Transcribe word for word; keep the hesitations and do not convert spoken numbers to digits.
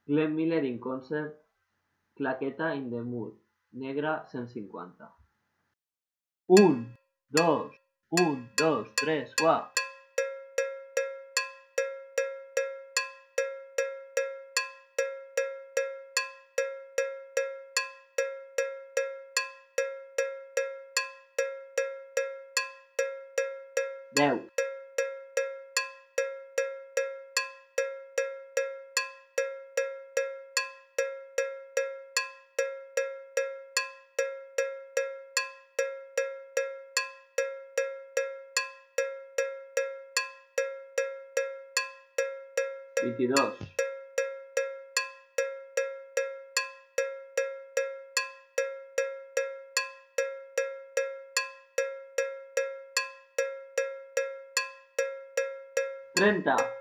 Glenn Miller in concert, Claqueta in the Mood, Negra cent cinquanta. Un, dos, un, dos, tres, quatre. Deu. Vint-i-dos. Trenta.